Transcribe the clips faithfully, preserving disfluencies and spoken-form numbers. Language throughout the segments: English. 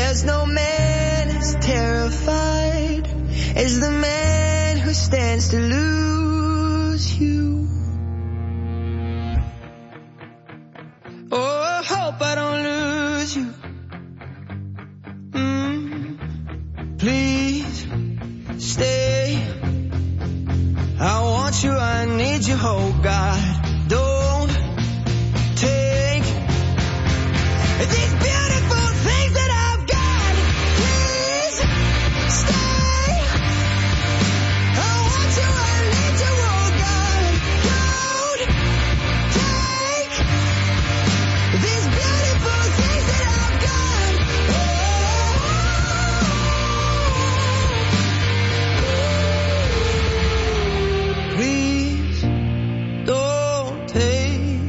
There's no man as terrified as the man who stands to lose you. Oh, I hope I don't lose you. Mm, please stay. I want you, I need you, oh God. Don't take these beautiful things that I've got. Please stay. I want you, I need you, oh God. Don't take these beautiful things that I've got. Oh. Please don't take.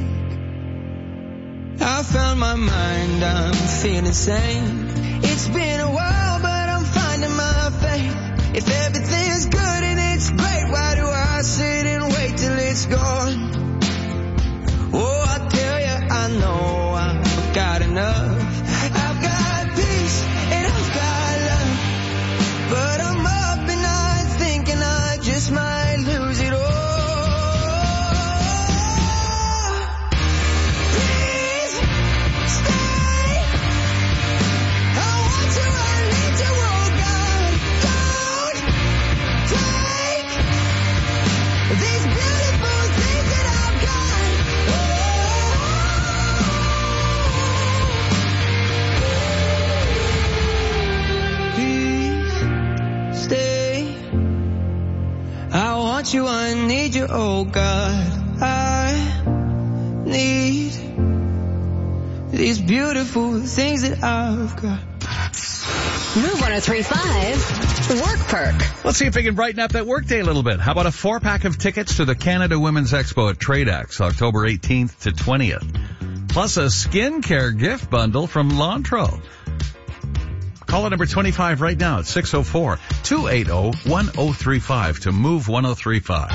I found my mind, I'm feeling sane. It's been a while, but I'm finding my faith. If everything's good and it's great, why do I sit and wait till it's gone? Oh, I tell you, I know I've got enough. I've got peace and I've got love, but I'm up and I'm thinking I just might lose it all. Please stay. I want you, I need you, oh God. Don't take these beautiful things that I've got. Please stay. I want you, I need you, oh God. I need these beautiful things that I've got. Move one oh three point five, Work Perk. Let's see if we can brighten up that workday a little bit. How about a four-pack of tickets to the Canada Women's Expo at TradeX, October eighteenth to twentieth. Plus a skincare gift bundle from Lantro. Call it number twenty-five right now at six oh four, two eight oh, one oh three five to move one oh three five.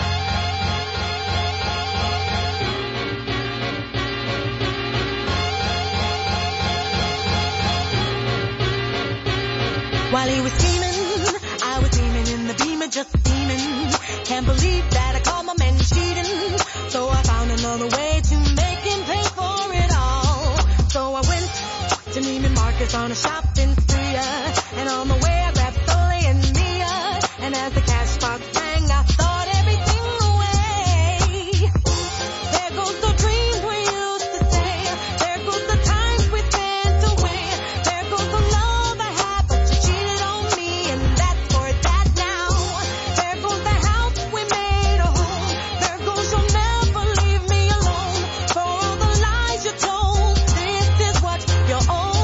While he was steaming, I was steaming in the Beamer, just steaming. Can't believe that I caught my man cheating. So I found another way to make him pay for it all. So I went to Neiman Marcus on a shopping spree, and on the way I grabbed Sully and Mia. And as the cash box rang, I thought everything away. There goes the dreams we used to say. There goes the times we spent away. There goes the love I had, but you cheated on me, and that's for that now. There goes the house we made a home. There goes you'll never leave me alone. For all the lies you told, this is what you owe.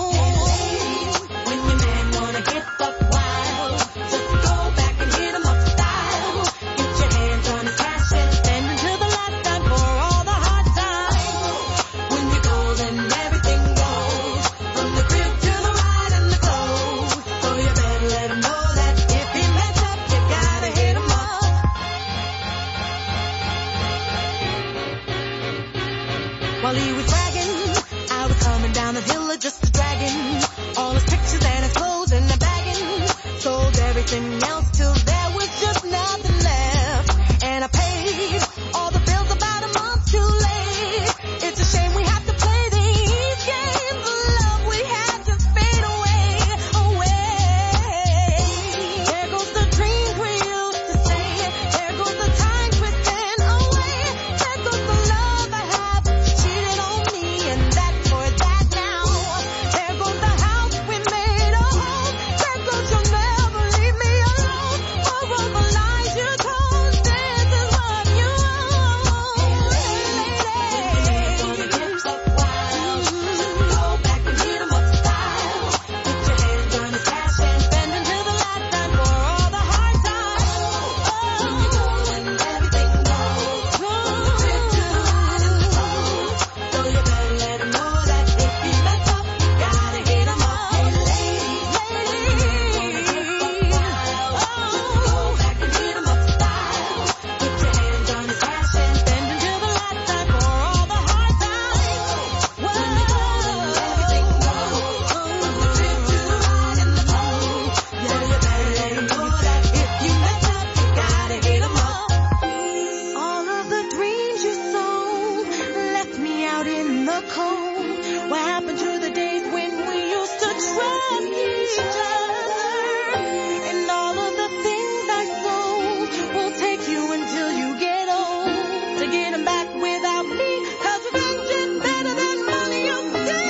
When your man wanna get buck wild, just go back and hit him up style. Get your hands on his cash and spend until the last time for all the hard times. When you're golden, everything goes, from the crib to the ride and the clothes. So you better let him know that if he mess up, you gotta hit him up. While he was bragging, I was coming down the hill of just a dragon. All his pictures and his clothes and a bagging. Sold everything else till there was just nothing left. And I paid all the bills about a month too late. It's a shame we have to play these games. The love we had just fade away, away. There goes the dreams we used to say. There goes the times we spent away. There goes the love I had, but you cheated on me, and that's for that now. There goes the house we made a home. There goes you'll never leave me alone. For back home. What happened to the days when we used to trust each other? And all of the things I sold will take you until you get old to get them back without me. Cause revenge is better than money, you say.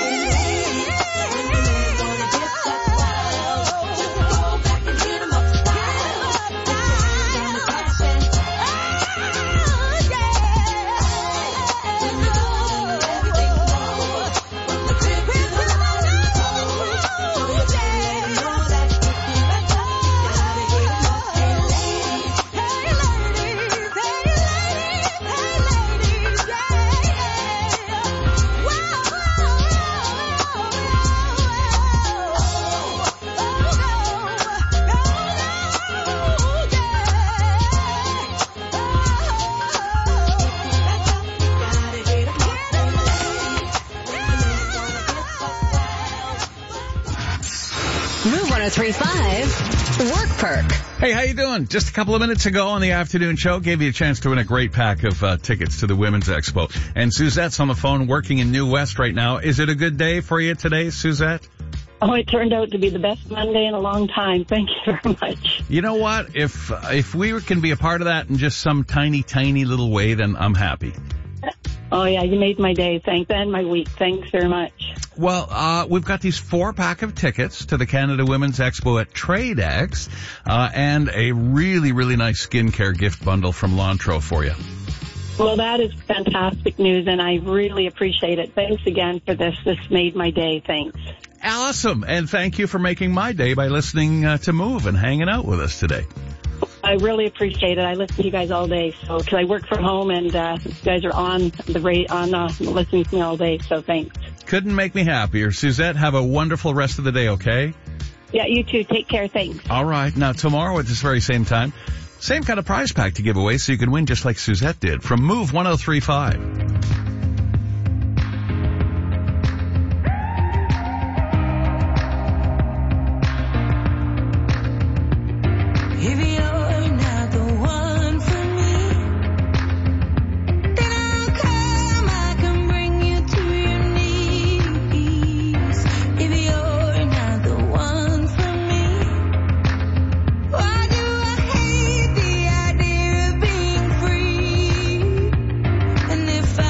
Move one oh three point five, Work Perk. Hey, how you doing? Just a couple of minutes ago on the afternoon show, gave you a chance to win a great pack of uh, tickets to the Women's Expo. And Suzette's on the phone working in New West right now. Is it a good day for you today, Suzette? Oh, it turned out to be the best Monday in a long time. Thank you very much. You know what? If if we can be a part of that in just some tiny, tiny little way, then I'm happy. Oh, yeah, you made my day. Thanks. And my week. Thanks very much. Well, uh, we've got these four pack of tickets to the Canada Women's Expo at TradeX, uh, and a really, really nice skincare gift bundle from Lontro for you. Well, that is fantastic news, and I really appreciate it. Thanks again for this. This made my day. Thanks. Awesome. And thank you for making my day by listening uh, to Move and hanging out with us today. I really appreciate it. I listen to you guys all day, so because I work from home, and uh, you guys are on the rate on uh, listening to me all day. So thanks. Couldn't make me happier. Suzette, have a wonderful rest of the day, okay? Yeah, you too. Take care. Thanks. All right. Now, tomorrow at this very same time, same kind of prize pack to give away so you can win just like Suzette did from Move one oh three point five. And if I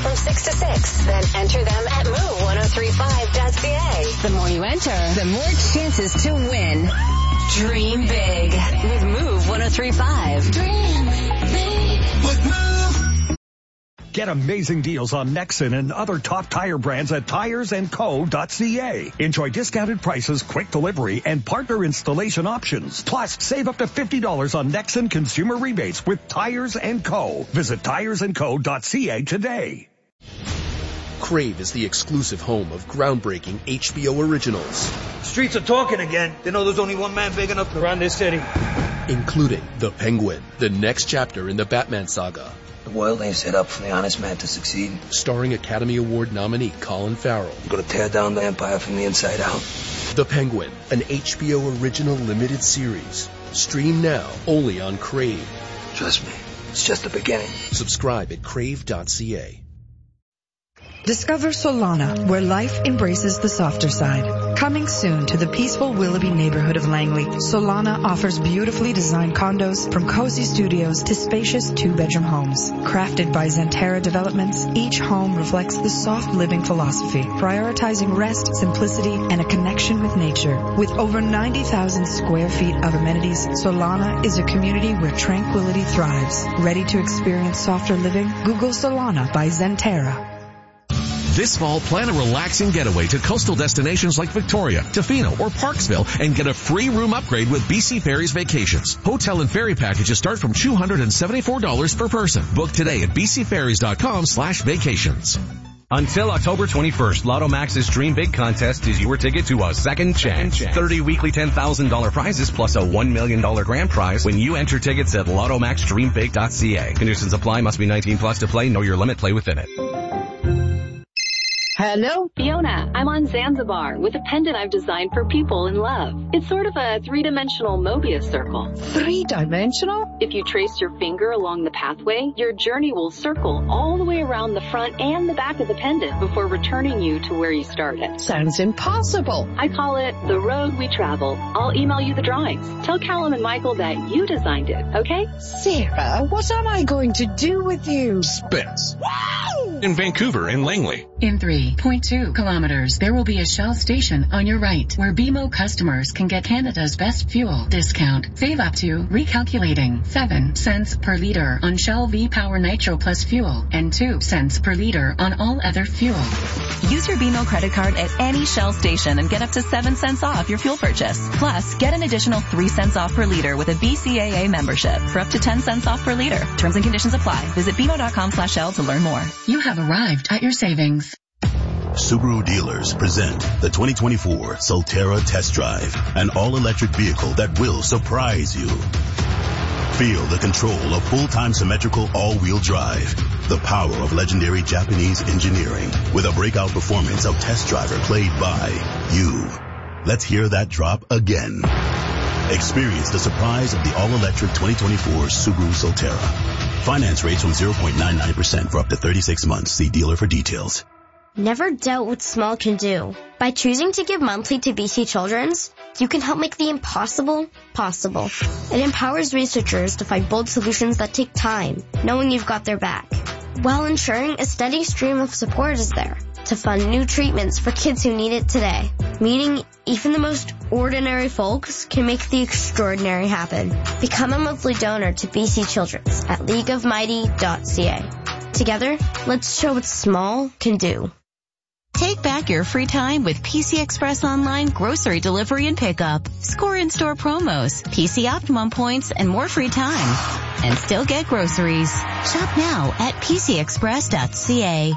from six to six. Then enter them at move ten thirty-five dot c a. The more you enter, the more chances to win. Dream big with Move ten thirty-five. Dream big with Move. Get amazing deals on Nexen and other top tire brands at tires and co dot c a. Enjoy discounted prices, quick delivery, and partner installation options. Plus, save up to fifty dollars on Nexen consumer rebates with Tires and Co. Visit tires and co dot c a today. Crave is the exclusive home of groundbreaking H B O originals. Streets are talking again. They know there's only one man big enough to run this city. Including The Penguin, the next chapter in the Batman saga. The world ain't set up for the honest man to succeed. Starring Academy Award nominee Colin Farrell. I'm gonna tear down the empire from the inside out. The Penguin, an H B O original limited series. Stream now, only on Crave. Trust me, it's just the beginning. Subscribe at crave dot c a. Discover Solana, where life embraces the softer side. Coming soon to the peaceful Willoughby neighborhood of Langley, Solana offers beautifully designed condos from cozy studios to spacious two-bedroom homes. Crafted by Zentera Developments, each home reflects the soft living philosophy, prioritizing rest, simplicity, and a connection with nature. With over ninety thousand square feet of amenities, Solana is a community where tranquility thrives. Ready to experience softer living? Google Solana by Zentera. This fall, plan a relaxing getaway to coastal destinations like Victoria, Tofino, or Parksville and get a free room upgrade with B C Ferries Vacations. Hotel and ferry packages start from two hundred seventy-four dollars per person. Book today at b c ferries dot com slash vacations. Until October twenty-first, Lotto Max's Dream Big contest is your ticket to a second chance. thirty weekly ten thousand dollars prizes plus a one million dollars grand prize when you enter tickets at lotto max dream big dot c a. Conditions apply. Must be nineteen plus to play. Know your limit. Play within it. Hello? Fiona, I'm on Zanzibar with a pendant I've designed for people in love. It's sort of a three-dimensional Mobius circle. Three-dimensional? If you trace your finger along the pathway, your journey will circle all the way around the front and the back of the pendant before returning you to where you started. Sounds impossible. I call it the road we travel. I'll email you the drawings. Tell Callum and Michael that you designed it, okay? Sarah, what am I going to do with you? Spence. Wow! In Vancouver and Langley. In three point two kilometers, there will be a Shell station on your right where B M O customers can get Canada's best fuel discount. Save up to, recalculating, seven cents per liter on Shell V-Power Nitro Plus fuel and two cents per liter on all other fuel. Use your B M O credit card at any Shell station and get up to seven cents off your fuel purchase. Plus, get an additional three cents off per liter with a B C A A membership for up to ten cents off per liter. Terms and conditions apply. Visit B M O dot com slash Shell to learn more. You have arrived at your savings. Subaru dealers present the twenty twenty-four Solterra Test Drive, an all-electric vehicle that will surprise you. Feel the control of full-time symmetrical all-wheel drive, the power of legendary Japanese engineering, with a breakout performance of Test Driver played by you. Let's hear that drop again. Experience the surprise of the all-electric twenty twenty-four Subaru Solterra. Finance rates from zero point nine nine percent for up to thirty-six months. See dealer for details. Never doubt what small can do. By choosing to give monthly to B C Children's, you can help make the impossible possible. It empowers researchers to find bold solutions that take time, knowing you've got their back, while ensuring a steady stream of support is there to fund new treatments for kids who need it today. Meaning, even the most ordinary folks can make the extraordinary happen. Become a monthly donor to B C Children's at league of mighty dot c a. Together, let's show what small can do. Take back your free time with P C Express Online grocery delivery and pickup. Score in-store promos, P C Optimum points, and more free time. And still get groceries. Shop now at p c express dot c a.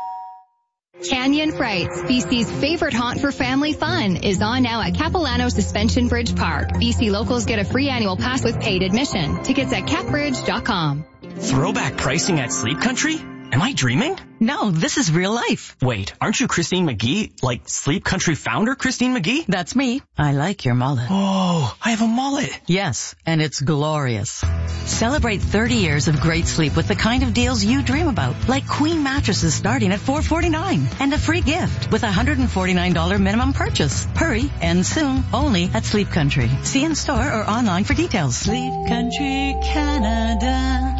Canyon Frights, B C's favorite haunt for family fun, is on now at Capilano Suspension Bridge Park. B C locals get a free annual pass with paid admission. Tickets at cap bridge dot com. Throwback pricing at Sleep Country? Am I dreaming? No, this is real life. Wait, aren't you Christine McGee? Like Sleep Country founder Christine McGee? That's me. I like your mullet. Oh, I have a mullet. Yes, and it's glorious. Celebrate thirty years of great sleep with the kind of deals you dream about, like queen mattresses starting at four forty-nine and a free gift with a one hundred forty-nine dollars minimum purchase. Hurry, and soon, only at Sleep Country. See in store or online for details. Sleep Country Canada.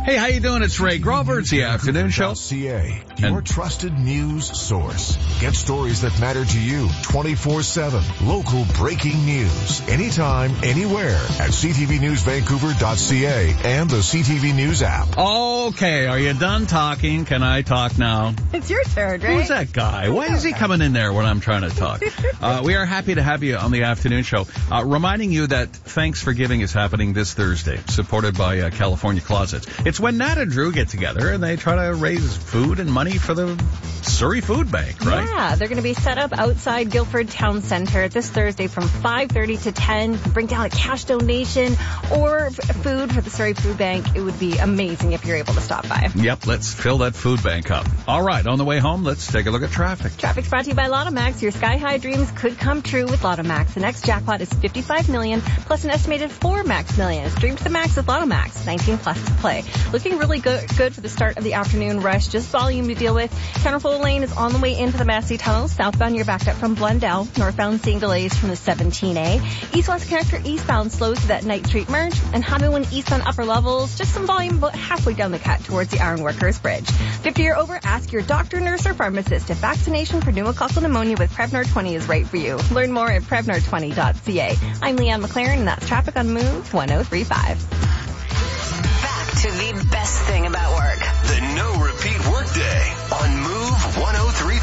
Hey, how you doing? It's Ray Grover. It's the Afternoon Show. C A, your trusted news source. Get stories that matter to you twenty-four seven. Local breaking news. Anytime, anywhere at c t v news vancouver dot c a and the C T V News app. Okay, are you done talking? Can I talk now? It's your turn, Ray. Who's that guy? Why is he coming in there when I'm trying to talk? Uh, we are happy to have you on the Afternoon Show. Uh, reminding you that Thanks for Giving is happening this Thursday, supported by uh, California Closets. It's when Nat and Drew get together and they try to raise food and money for the Surrey Food Bank, right? Yeah, they're going to be set up outside Guildford Town Center this Thursday from five thirty to ten. You can bring down a cash donation or f- food for the Surrey Food Bank. It would be amazing if you're able to stop by. Yep, let's fill that food bank up. All right, on the way home, let's take a look at traffic. Traffic's brought to you by Lottomax. Your sky-high dreams could come true with Lottomax. The next jackpot is fifty-five million dollars plus an estimated four max million. Stream to the max with Lottomax. nineteen plus to play. Looking really good, good for the start of the afternoon rush. Just volume to deal with. Counterfoil Lane is on the way into the Massey Tunnel. Southbound, you're backed up from Blundell. Northbound, seeing delays from the seventeen A. East-west connector eastbound slows to that Knight Street merge. And Highway one eastbound upper levels. Just some volume about halfway down the cut towards the Ironworkers Bridge. fifty or over, ask your doctor, nurse, or pharmacist if vaccination for pneumococcal pneumonia with Prevnar twenty is right for you. Learn more at prevnar twenty dot c a. I'm Leanne McLaren, and that's traffic on Move one oh three point five. Back to the best thing about work. The no repeat workday on Move one oh three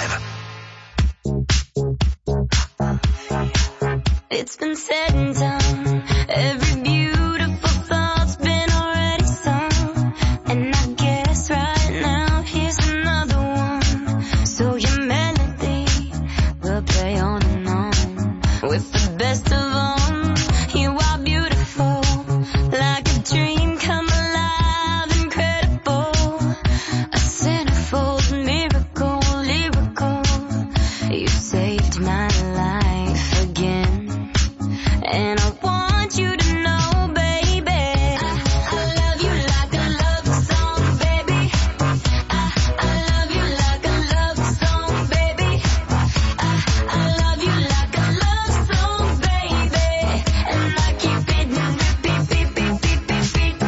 point five. It's been said and done. Every beautiful thought's been already sung. And I guess right now here's another one. So your melody will play on and on. With the best of them, you are beautiful. Like a dream come alive, incredible. A centerfold miracle, lyrical. You saved my life again. And I want you to know, baby, I, I love you like a love song, baby. I, I love you like a love song, baby. I, I love you like a love song, baby. And I keep it repeat, beep, beep, beep, beep, beep.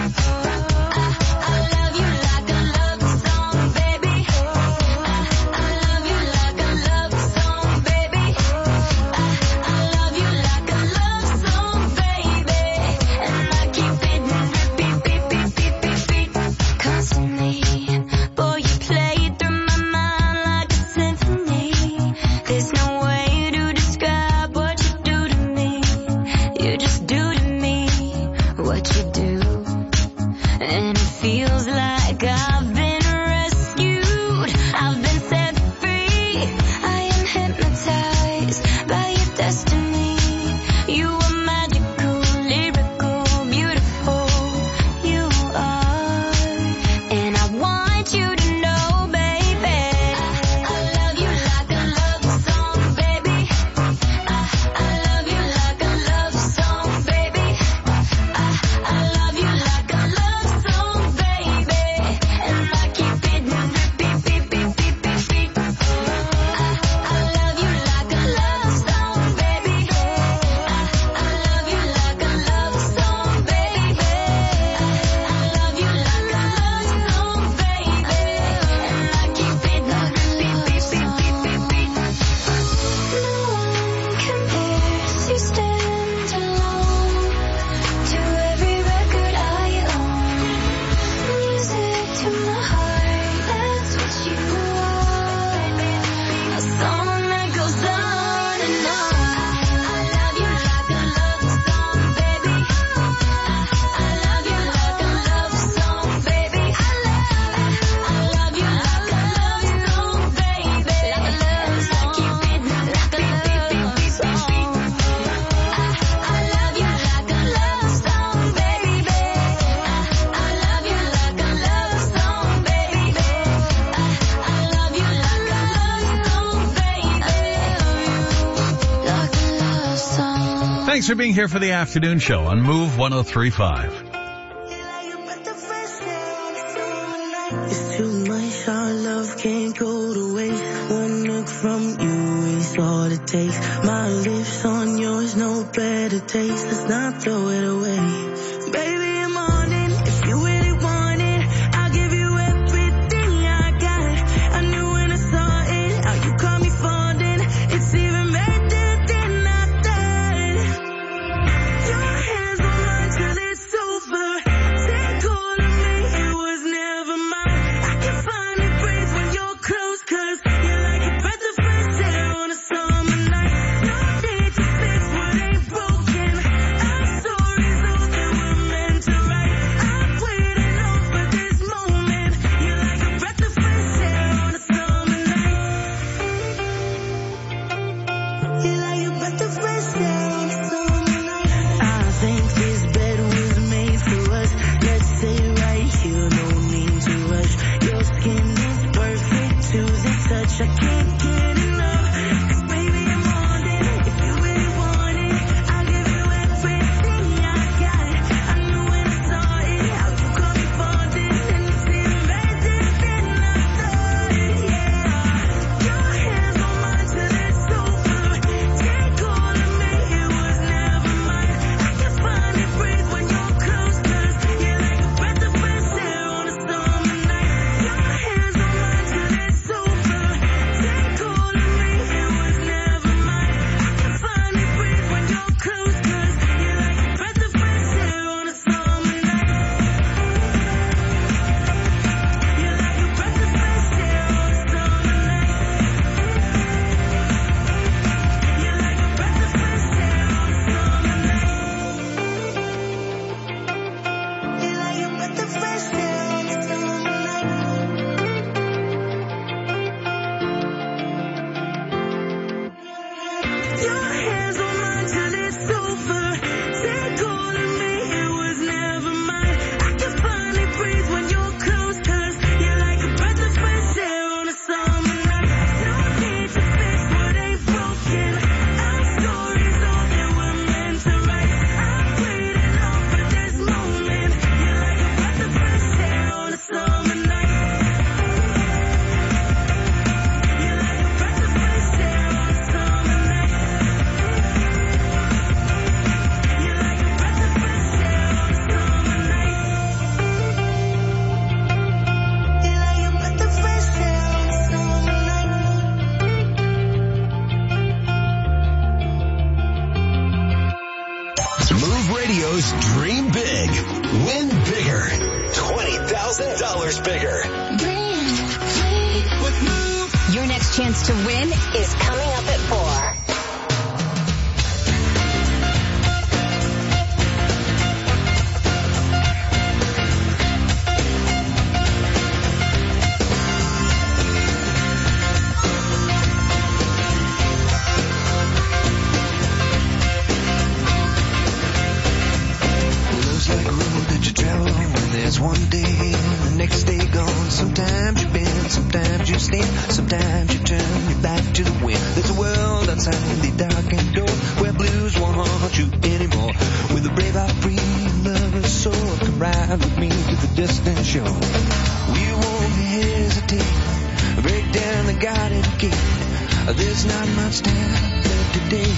I, I love you like a love song, baby. I, I love you like a love song, baby. I, I love you like a love song, baby. And I keep it repeat, beep, beep, beep, beep, beep. Constantly, boy, you play it through my mind like a symphony. There's no way to describe what you do to me. You just do to me what you do. And it feels like I've been rescued. I've been set free. I am hypnotized by your destiny. You are magical, lyrical, beautiful. You are. And I want you to know, baby, I, I love you like a love song, baby. I, I love you like a love song, baby. I, I love you like a love song, baby. And I keep it repeat, beep, beep, beep, beep, beep. I, I love you like a love song, baby. I, I love you like a love song, baby. I, I love you like a love song, baby. And I keep it repeat, beep, beep, beep, beep, beep. No one compares, you stand alone to every record I own. Music to my heart, that's what you are. A song that goes on and on. I love you like a love song, baby. I love you like a love song, baby. I love you like a love song, baby. Like a love song. Keep it like a love song. I love you like a love song, baby. I love you like a love song, baby. I love you like a love song, baby. Like a love song. Thanks for being here for the Afternoon Show on Move one oh three point five. It's too much, our love can't go to waste. One look from you is all it takes. My lips on yours, no better taste. Let's not throw it away. Baby, I'm on it. If you really want it, much I can't get enough. 'Cause baby, I'm wanting. If you really want it, I'll give you everything I got. I knew when I saw it, how you got me falling, and it's even better than I thought it. Yeah, your hands on mine till it's over. Take all of me, it was never mine. I can finally breathe when you're close, 'cause you're like a breath of fresh air on a summer night. Your hands on mine till it's over. Take all of me, it was never mine. I can finally breathe when you're close, 'cause you're like a breath of fresh air on a summer night. You're like a breath of fresh air on a summer night. You're like a breath of fresh air on a summer night. You're like a breath of fresh air on a summer night. Your hands on mine till it's over. Take all of me, it was never mine. I can finally breathe when you're close, 'cause you're like a breath of fresh air on a summer night. No need to fix what ain't broken. Our story's all that we're meant to write. I prayed enough for this moment. You're like a breath of fresh air on a summer night. You're like a breath of fresh air on a summer night. You're like a breath of fresh air on a summer night. You're like a breath of fresh air on a summer night. Move Radio's Dream Big. Win bigger. twenty thousand dollars bigger. Your next chance to win is coming up at four. Love's like a road that you travel when there's one day and the next day gone. Sometimes you bend, sometimes you stand, sometimes you turn your back to the wind. There's a world outside the darkened door where blues won't haunt you anymore. With a brave heart, free lover's soul, come ride with me to the distant shore. We won't hesitate, break down the garden gate. There's not much time left today.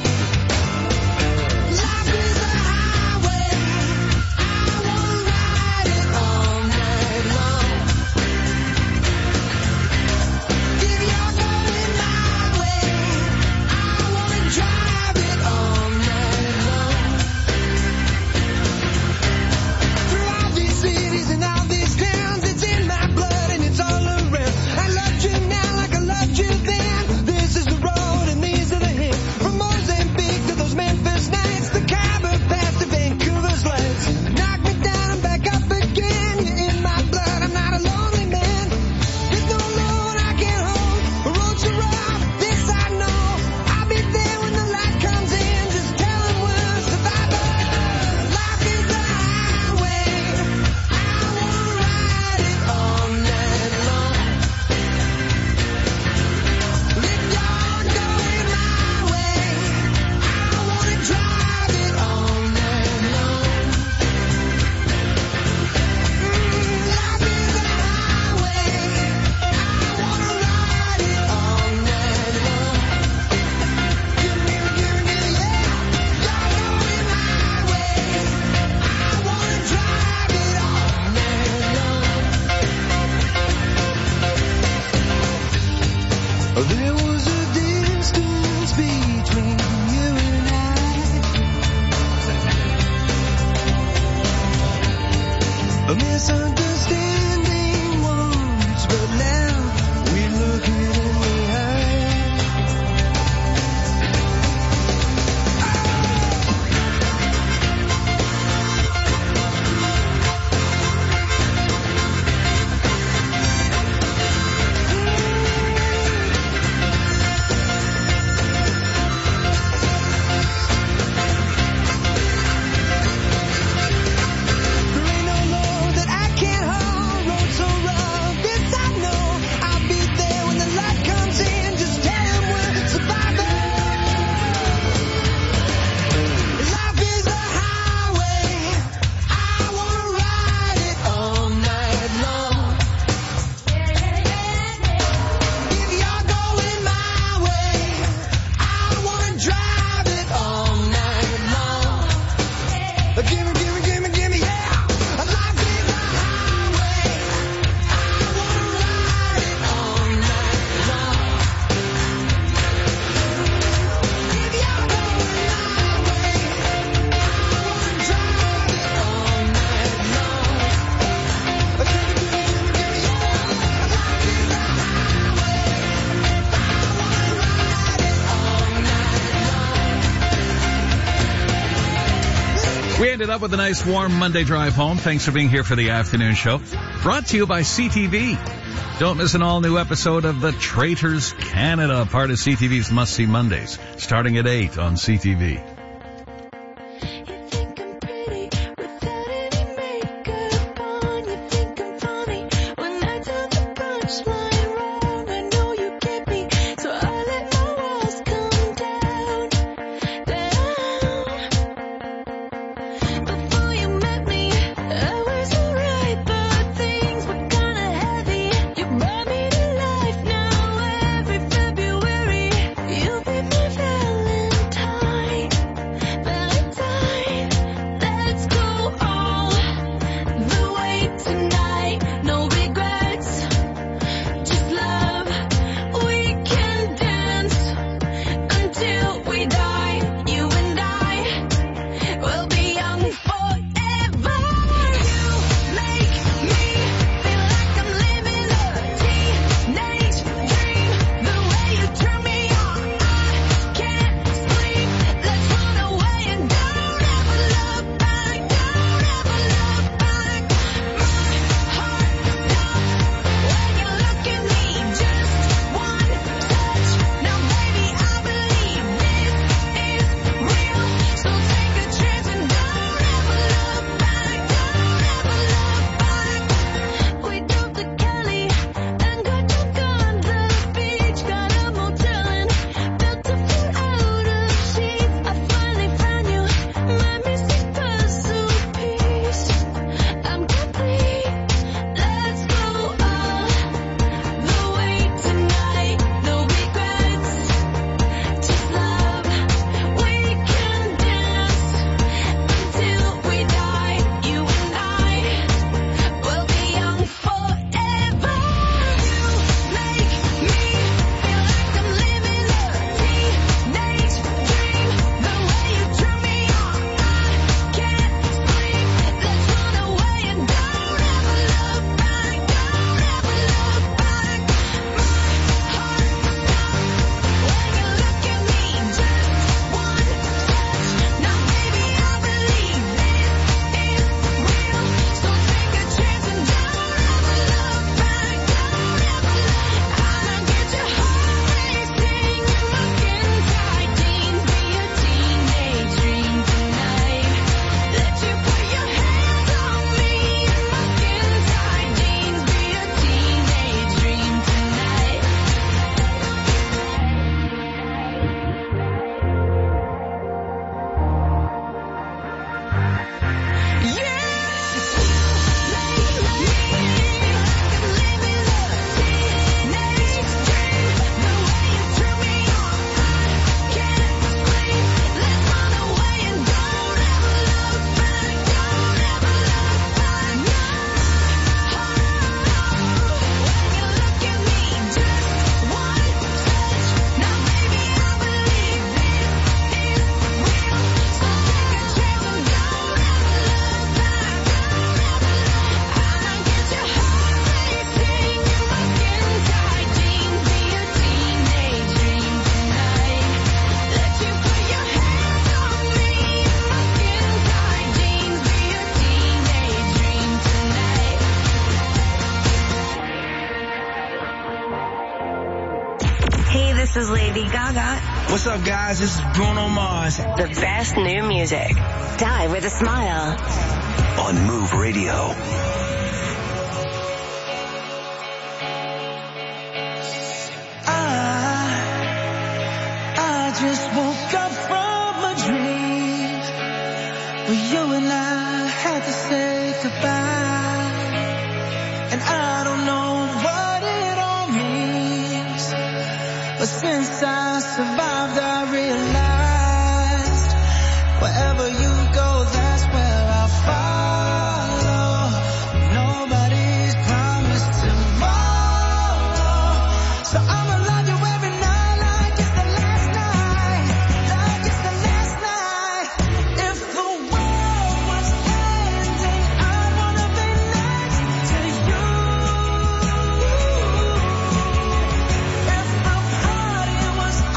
This is the road and these are the hills. From Mozambique to those Memphis nights, the Khyber Pass to Vancouver's lights. Knock me down and back up again. You're in my blood, I'm not a lonely man. There's no load I can't hold. The road's so rough, this I know. I'll be there when the light comes in. Just tell them we're survivors. Life is a highway. I wanna ride it all night long. Let God go in my way. I wanna drive it all night long. Mm, life is a highway. I wanna ride it all night long. Give me, give me, yeah. God go in my way. I wanna drive it all night long. There was a distance between you and I, a misunderstanding once, but now we look it in the eye. There ain't no load that I can't hold. wind it up with a nice warm Monday drive home. Thanks for being here for the afternoon show. Brought to you by C T V. Don't miss an all-new episode of The Traitors Canada, part of C T V's Must See Mondays, starting at eight on C T V. This is Lady Gaga. What's up, guys? This is Bruno Mars. The best new music. Die with a smile. On Move Radio. I, I just woke up from a dream where you and I had to say goodbye. And I don't know what it all means, but since I survived, I realized wherever you go, that's where I'll follow. Nobody's promised tomorrow, so I'ma love you every night like it's the last night, like it's the last night. If the world was ending, I wanna be next to you. If the party was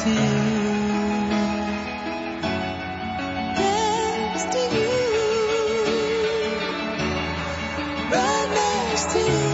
to you. Next to you. Right next to you.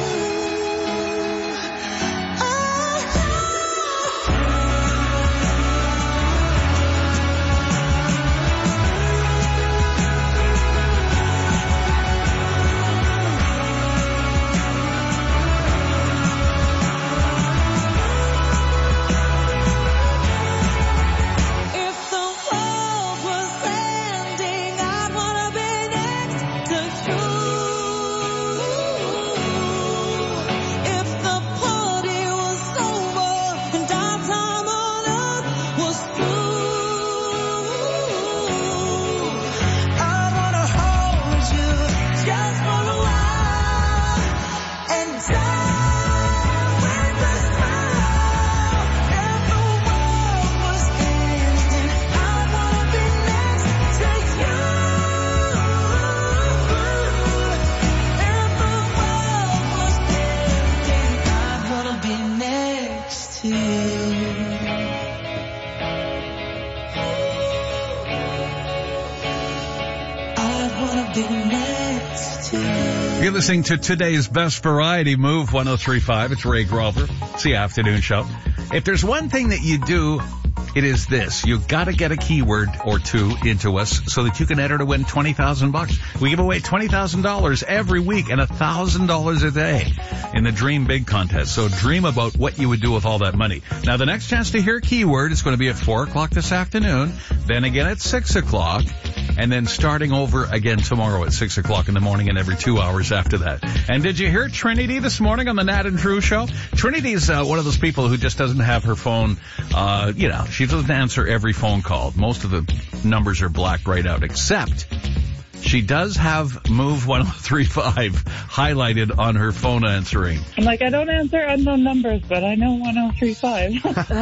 You're listening to today's best variety, Move one oh three point five. It's Ray Grover. It's the afternoon show. If there's one thing that you do, it is this. You've got to get a keyword or two into us so that you can enter to win twenty thousand bucks. We give away twenty thousand dollars every week and one thousand dollars a day in the Dream Big contest. So dream about what you would do with all that money. Now, the next chance to hear a keyword is going to be at four o'clock this afternoon, then again at six o'clock, and then starting over again tomorrow at six o'clock in the morning and every two hours after that. And did you hear Trinity this morning on the Nat and Drew show? Trinity's uh, one of those people who just doesn't have her phone, uh, you know, she doesn't answer every phone call. Most of the numbers are blacked right out, except she does have Move one oh three point five highlighted on her phone answering. I'm like, I don't answer unknown numbers, but I know one oh three point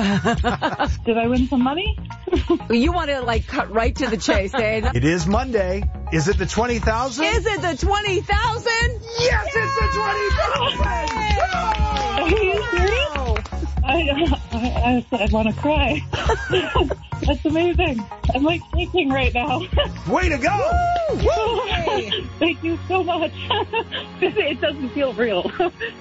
five. Did I win some money? You want to, like, cut right to the chase, eh? It is Monday. Is it the twenty thousand? Is it the twenty thousand? Yes, it's the twenty thousand! Are you serious? I, I, I, I want to cry. That's amazing. I'm like shaking right now. Way to go! Woo! Woo! Thank you so much. It doesn't feel real.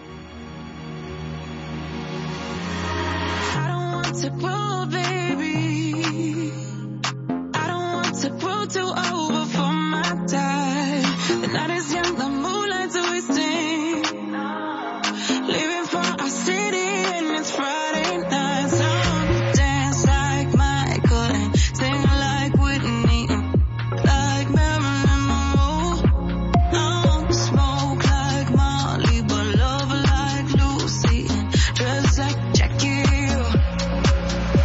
I don't want to grow, baby. I don't want to grow too old before my time. The night is young, the moonlight's twisting. Leaving for our city and it's Friday night. Some dance like Michael and sing like Whitney, like Marilyn Monroe. I want to smoke like Molly, but love like Lucy and dress like Jackie.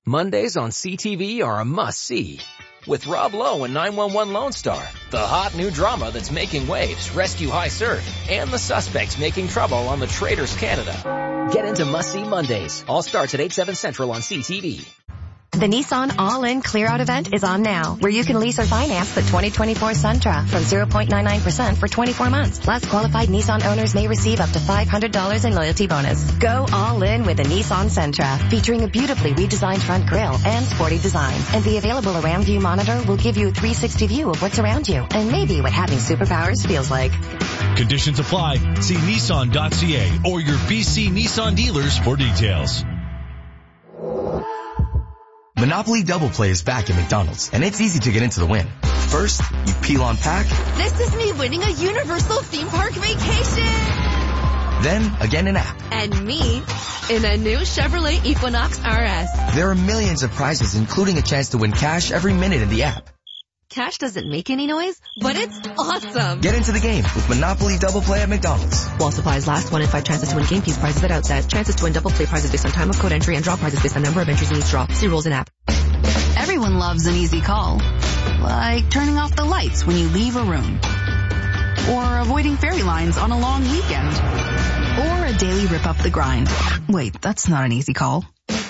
Mondays on C T V are a must-see. With Rob Lowe and nine one one Lone Star, the hot new drama that's making waves, Rescue High Surf, and the suspects making trouble on the Traders Canada. Get into must-see Mondays. All starts at eight, seven Central on C T V. The Nissan All-In Clear-Out event is on now, where you can lease or finance the twenty twenty-four Sentra from zero point nine nine percent for twenty-four months. Plus, qualified Nissan owners may receive up to five hundred dollars in loyalty bonus. Go all-in with the Nissan Sentra, featuring a beautifully redesigned front grille and sporty design. And the available Around View monitor will give you a three sixty view of what's around you, and maybe what having superpowers feels like. Conditions apply. See Nissan dot C A or your B C Nissan dealers for details. Monopoly Double Play is back at McDonald's, and it's easy to get into the win. First, you peel on pack. This is me winning a Universal theme park vacation. Then, again in app. And me in a new Chevrolet Equinox R S. There are millions of prizes, including a chance to win cash every minute in the app. Cash doesn't make any noise, but it's awesome. Get into the game with Monopoly Double Play at McDonald's. While supplies last, one in five chances to win game piece prizes at outset. Chances to win double play prizes based on time of code entry and draw prizes based on number of entries in each draw. See rules in app. Everyone loves an easy call. Like turning off the lights when you leave a room. Or avoiding fairy lines on a long weekend. Or a daily rip up the grind. Wait, that's not an easy call.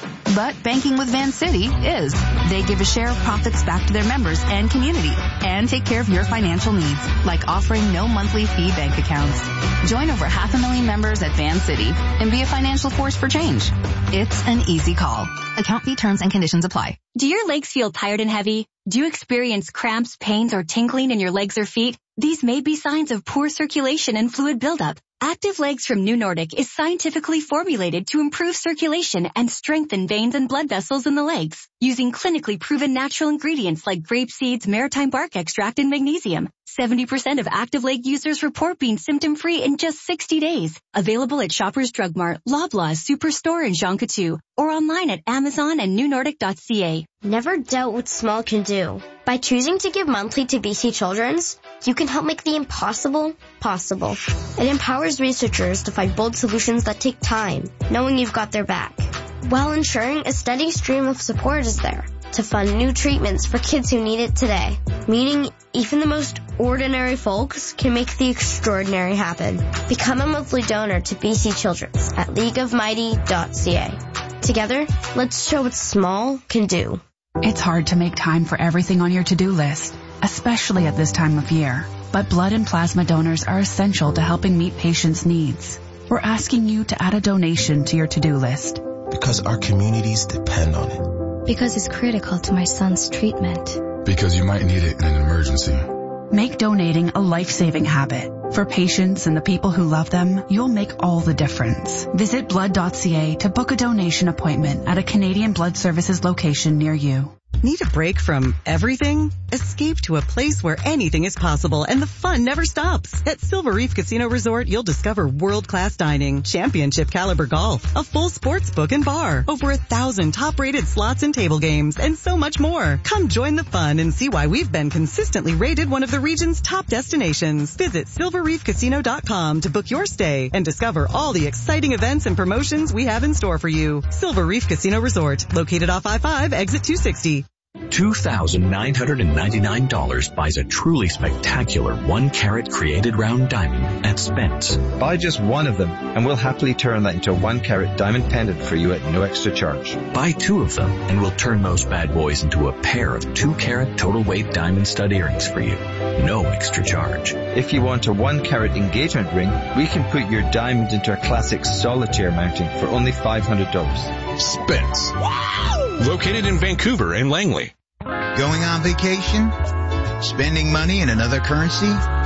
But banking with Vancity is. They give a share of profits back to their members and community and take care of your financial needs, like offering no monthly fee bank accounts. Join over half a million members at Vancity and be a financial force for change. It's an easy call. Account fee terms and conditions apply. Do your legs feel tired and heavy? Do you experience cramps, pains, or tingling in your legs or feet? These may be signs of poor circulation and fluid buildup. Active Legs from New Nordic is scientifically formulated to improve circulation and strengthen veins and blood vessels in the legs, using clinically proven natural ingredients like grape seeds, maritime bark extract, and magnesium. seventy percent of Active Leg users report being symptom-free in just sixty days. Available at Shoppers Drug Mart, Loblaws, Superstore, and Jean Coutu, or online at Amazon and new nordic dot c a. Never doubt what small can do. By choosing to give monthly to B C Children's, you can help make the impossible possible. It empowers researchers to find bold solutions that take time, knowing you've got their back, while ensuring a steady stream of support is there to fund new treatments for kids who need it today. Meaning, even the most ordinary folks can make the extraordinary happen. Become a monthly donor to B C Children's at league of mighty dot c a. Together, let's show what small can do. It's hard to make time for everything on your to-do list, especially at this time of year. But blood and plasma donors are essential to helping meet patients' needs. We're asking you to add a donation to your to-do list. Because our communities depend on it. Because it's critical to my son's treatment. Because you might need it in an emergency. Make donating a life-saving habit. For patients and the people who love them, you'll make all the difference. Visit blood dot c a to book a donation appointment at a Canadian Blood Services location near you. Need a break from everything? Escape to a place where anything is possible and the fun never stops. At Silver Reef Casino Resort, you'll discover world-class dining, championship caliber golf, a full sports book and bar, over a thousand top-rated slots and table games, and so much more. Come join the fun and see why we've been consistently rated one of the region's top destinations. Visit silver reef casino dot com to book your stay and discover all the exciting events and promotions we have in store for you. Silver Reef Casino Resort, located off I five, exit two sixty. two thousand nine hundred ninety-nine dollars buys a truly spectacular one-carat created round diamond at Spence. Buy just one of them, and we'll happily turn that into a one-carat diamond pendant for you at no extra charge. Buy two of them, and we'll turn those bad boys into a pair of two-carat total weight diamond stud earrings for you. No extra charge. If you want a one-carat engagement ring, we can put your diamond into a classic solitaire mounting for only five hundred dollars. Spence. Wow! Located in Vancouver and Langley. Going on vacation? Spending money in another currency?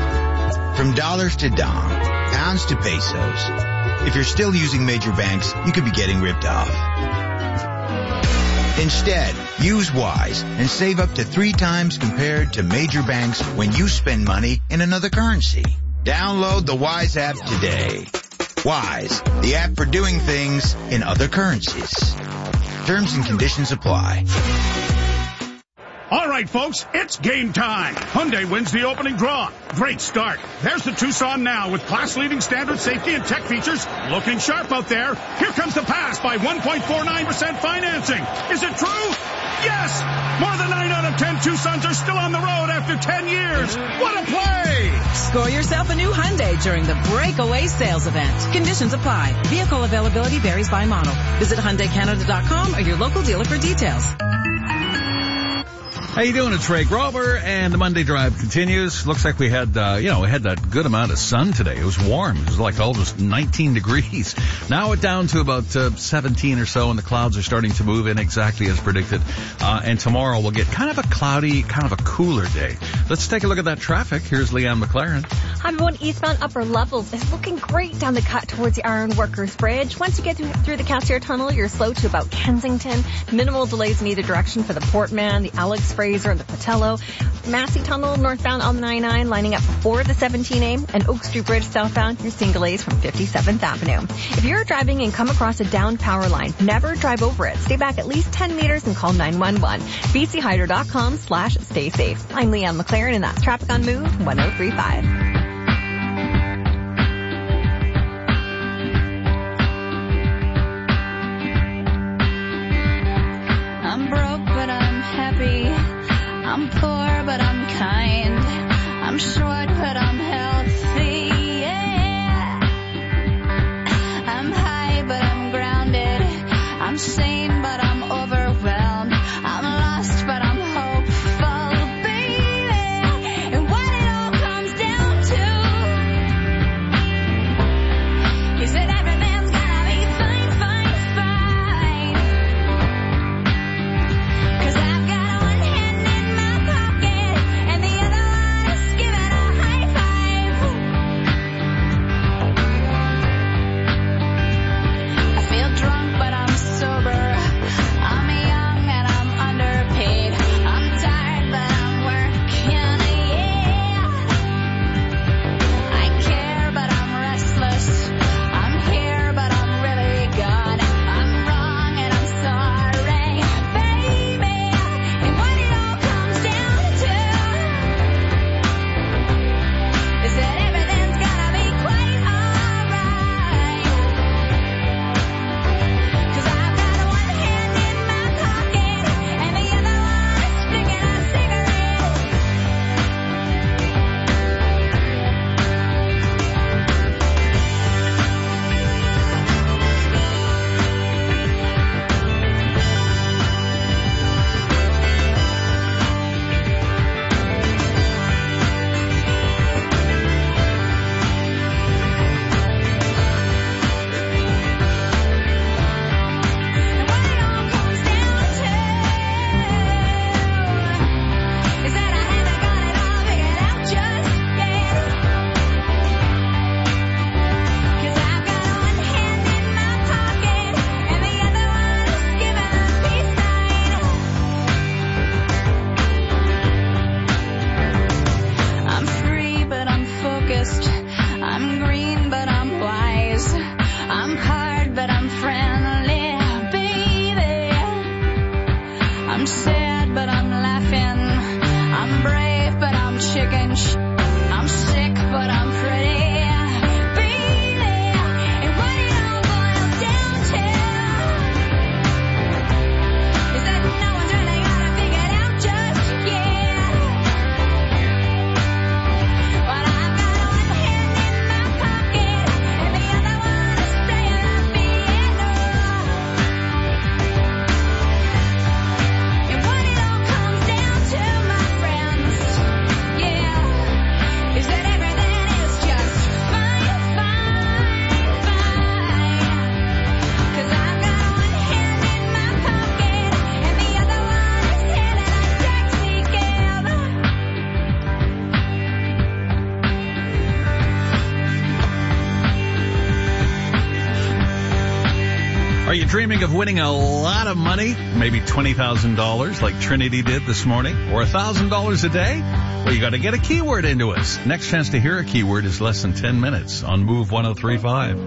From dollars to dong, pounds to pesos. If you're still using major banks, you could be getting ripped off. Instead, use Wise and save up to three times compared to major banks when you spend money in another currency. Download the Wise app today. Wise, the app for doing things in other currencies. Terms and conditions apply. All right, folks, it's game time. Hyundai wins the opening draw. Great start. There's the Tucson now with class-leading standard safety and tech features. Looking sharp out there. Here comes the pass by one point four nine percent financing. Is it true? Yes! More than nine out of ten Tucsons are still on the road after ten years. What a play! Score yourself a new Hyundai during the Breakaway Sales Event. Conditions apply. Vehicle availability varies by model. Visit Hyundai Canada dot com or your local dealer for details. How you doing? It's Ray Grover, and the Monday Drive continues. Looks like we had, uh, you know, we had that good amount of sun today. It was warm. It was like almost nineteen degrees. Now it's down to about uh, seventeen or so, and the clouds are starting to move in exactly as predicted. Uh, and tomorrow we'll get kind of a cloudy, kind of a cooler day. Let's take a look at that traffic. Here's Leanne McLaren. Hi, everyone. Eastbound upper levels is looking great down the cut towards the Iron Workers Bridge. Once you get through, through the Cassier Tunnel, you're slow to about Kensington. Minimal delays in either direction for the Portman, the Alex Fraser, and the Patello. Massey Tunnel northbound on the ninety-nine lining up before the seventeen A, and Oak Street Bridge southbound, you're seeing delays from fifty-seventh Avenue. If you're driving and come across a downed power line, never drive over it. Stay back at least ten meters and call nine one one. B C Hydro dot com slash stay safe. I'm Leanne McLaren, and that's Traffic on Move one oh three point five. I'm broke, but I'm happy. I'm poor, but I'm kind. I'm short, but I'm healthy. Yeah. I'm high, but I'm grounded. I'm sane, but I'm overwhelmed. I'm lost, but I'm hopeful, baby. And what it all comes down to is that everything's gonna be fine, fine, fine. 'Cause I've got one hand in my pocket and the other one is giving a high five. I feel drunk, but I'm sober. I'm young and I'm underpaid. I'm tired, but I'm working, yeah. I care, but I'm restless. I'm here, but I'm really gone. I'm wrong and I'm sorry, baby. And what it all comes down to is that everything's gonna be quite alright. 'Cause I've got one hand in my pocket and the other one is sticking a cigarette. And what it all comes down to is that I haven't got it all figured out just yet. 'Cause I've got one hand in my pocket and the other one is giving a peace sign. I'm free, but I'm focused. I'm green, but I'm wise. I'm hard, but I'm friendly, baby. I'm sad, but I'm laughing. I'm brave, but I'm chicken. Sh- I'm sick, but I'm pretty, baby. And what it all boils down to is that no one's really got it figured out just yet. But I've got one hand in my pocket and the other one is playing the piano. And what it all comes down to, my friends, yeah, is that everything is just fine, fine, fine. 'Cause I've got one hand in my pocket and the other one is hailing a taxi cab. Are you dreaming of winning a lot of money? Maybe twenty thousand dollars like Trinity did this morning? Or one thousand dollars a day? Well, you got to get a keyword into us. Next chance to hear a keyword is less than ten minutes on Move one oh three point five.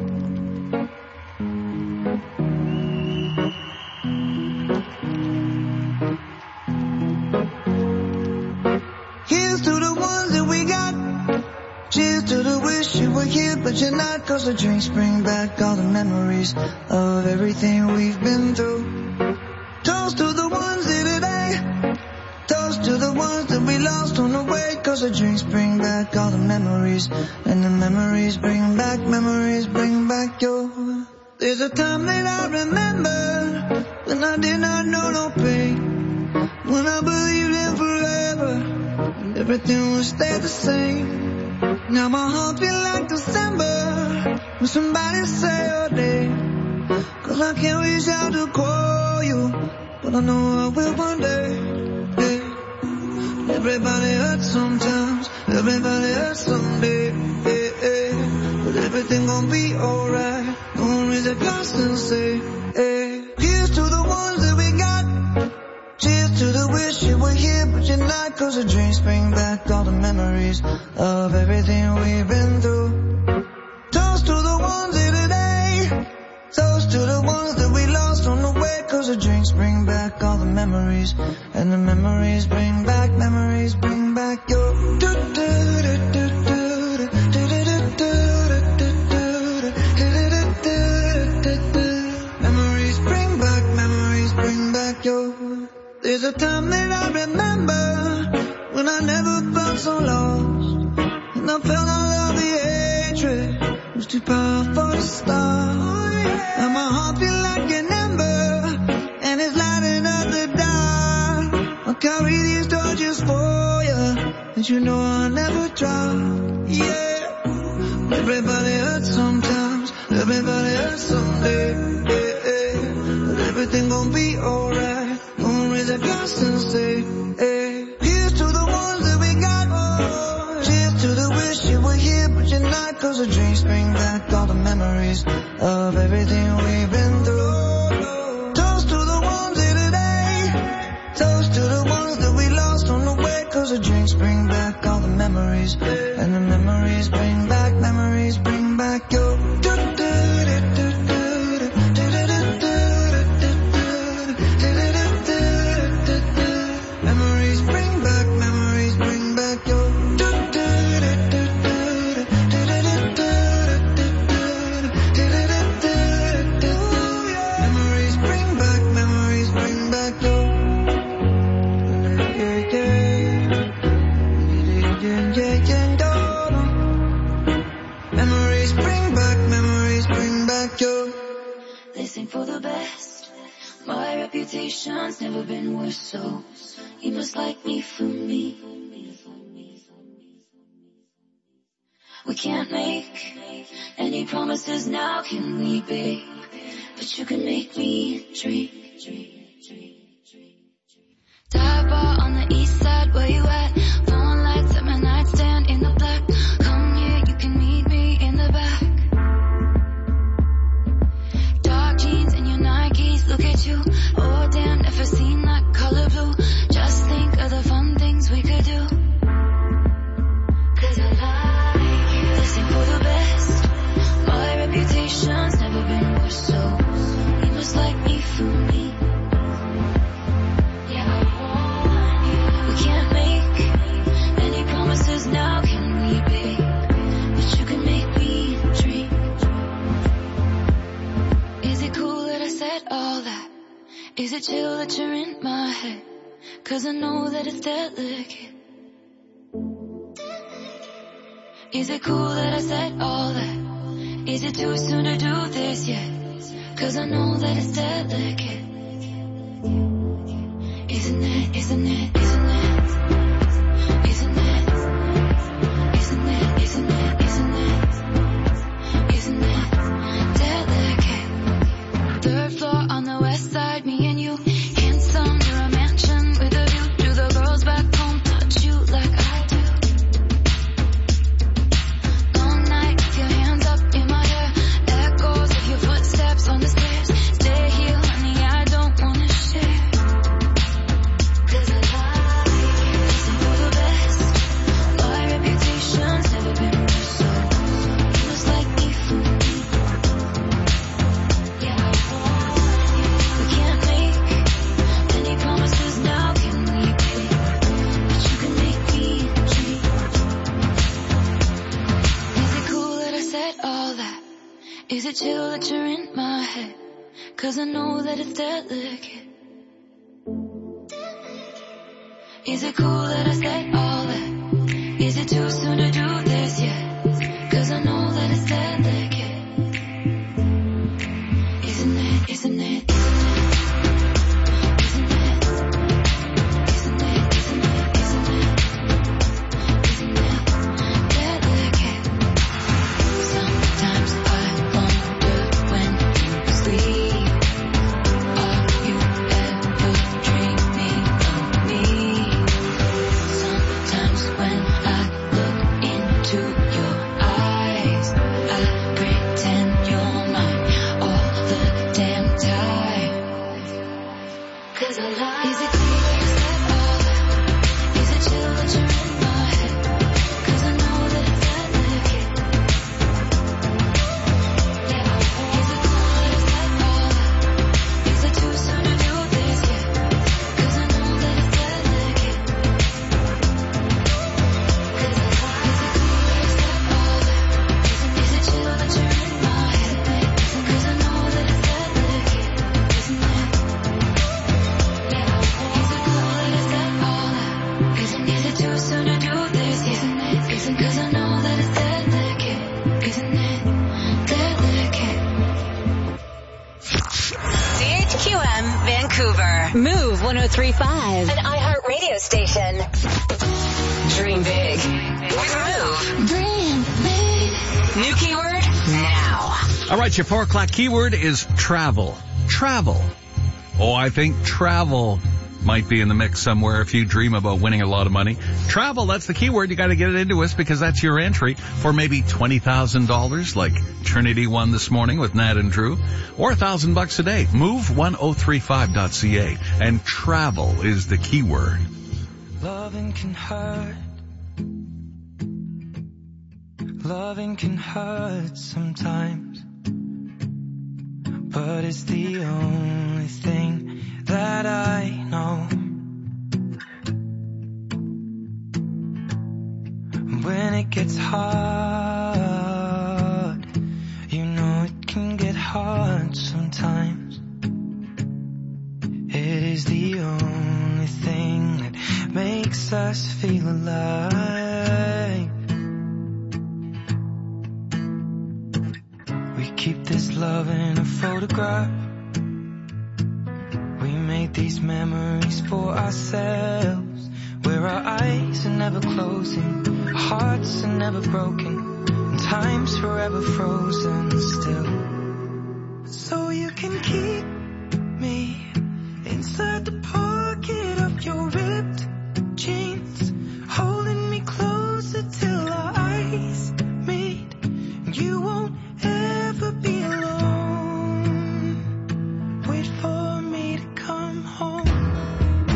the drinks bring back all the memories of everything we've been through. Toast to the ones here today. Toast to the ones that we lost on the way. Cause the drinks bring back all the memories. And the memories bring back, memories bring back your... There's a time that I remember when I did not know no pain. When I believed in forever and everything would stay the same. Now my heart feel like December when somebody say your name. Cause I can't reach out to call you, but I know I will one day. Yeah. Everybody hurts sometimes, everybody hurts someday. Yeah, yeah. But everything gon' be alright. Gonna raise a glass and say, hey. Here's to the ones that we got. Cheers to the wish you were here but you're not. Cause the drinks bring back all the memories of everything we've been through. Toast to the ones here today. Toast to the ones that we lost on the way. Cause the drinks bring back all the memories. And the memories bring back, memories bring back your... Memories bring back, memories bring back your... There's a time that I remember when I never felt so lost. And I felt all of the hatred was too powerful to stop. And my heart feel like an ember and it's lighting up the dark. I'll carry these torches for you and you know I'll never drop. Yeah. Everybody hurts sometimes, everybody hurts someday. Yeah, yeah. But everything gon' be alright. Gonna raise a glass and say, hey. Here's to the ones that we got. Oh, cheers to the wish you were here but you're not. Cause the drinks bring back all the memories of everything we've been through. Toast to the ones here today. Toast to the ones that we lost on the way. Cause the drinks bring back all the memories. And the memories bring back, memories bring back your... Memories bring back, memories bring back your... Memories bring back, memories bring back your... Memories bring back, memories bring back your... They sing for the best. My reputation's never been worse, so you must like me for me. We can't make any promises now, can we, babe? But you can make me dream. Dive bar on the east side, where you at? Phone lights at my nightstand in the black. Come here, you can meet me in the back. Dark jeans and your Nikes, look at you. Oh damn, never seen that color blue. Just think of the fun things we could do. Cause I like you. Listen for the best. My reputation's never been worse, so you must like me for me. Yeah, I want you. We can't make any promises now, can we, babe? But you can make me dream. Is it cool that I said all that? Is it chill that you're in my head? Cause I know that it's delicate. Is it cool that I said all that? Is it too soon to do this yet? Cause I know that it's delicate. Isn't it, isn't it, isn't it? Isn't it? Isn't it, isn't it, isn't it? Isn't it delicate? Third floor on the west side, me and you. Handsome, near a mansion with a view. Do the girls back home touch you like I do? Long night with your hands up in my hair. Echoes of your footsteps on the stairs. Stay here, honey, I don't wanna share. Cause I in my head, 'cause I know that it's delicate. Is it cool that I say all that? Is it too soon to do this yet? 'Cause I know that it's delicate. Isn't it, isn't it? Move one oh three point five. An iHeartRadio station. Dream big with Move. Dream big. New keyword now. All right, your four o'clock keyword is travel. Travel. Oh, I think travel might be in the mix somewhere if you dream about winning a lot of money. Travel, that's the keyword. You got to get it into us because that's your entry for maybe twenty thousand dollars like Trinity won this morning with Nat and Drew, or a thousand bucks a day. Move one oh three five dot c a and travel is the keyword. Loving can hurt. Loving can hurt sometimes, but it's the only thing that I know. When it gets hard, you know it can get hard sometimes. It is the only thing that makes us feel alive. We keep this love in a photograph. We made these memories for ourselves, where our eyes are never closing, our hearts are never broken, and time's forever frozen still. So you can keep me inside the pocket of your ripped jeans, holding me closer till our eyes meet, and you won't